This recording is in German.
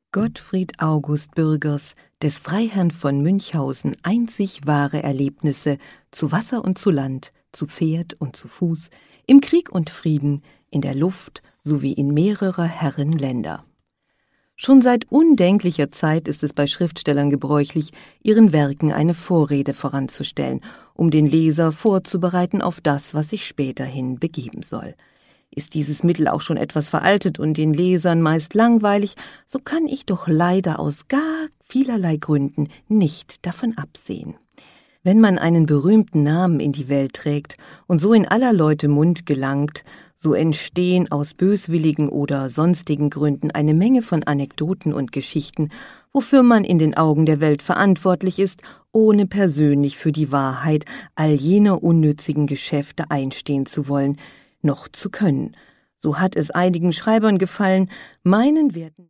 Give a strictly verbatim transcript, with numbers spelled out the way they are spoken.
Gottfried August Bürgers, des Freiherrn von Münchhausen, einzig wahre Erlebnisse, zu Wasser und zu Land, zu Pferd und zu Fuß, im Krieg und Frieden, in der Luft sowie in mehrerer Herren Länder. Schon seit undenklicher Zeit ist es bei Schriftstellern gebräuchlich, ihren Werken eine Vorrede voranzustellen, um den Leser vorzubereiten auf das, was sich späterhin begeben soll. Ist dieses Mittel auch schon etwas veraltet und den Lesern meist langweilig, so kann ich doch leider aus gar vielerlei Gründen nicht davon absehen. Wenn man einen berühmten Namen in die Welt trägt und so in aller Leute Mund gelangt, so entstehen aus böswilligen oder sonstigen Gründen eine Menge von Anekdoten und Geschichten, wofür man in den Augen der Welt verantwortlich ist, ohne persönlich für die Wahrheit all jener unnützigen Geschäfte einstehen zu wollen, noch zu können. So hat es einigen Schreibern gefallen, meinen Werten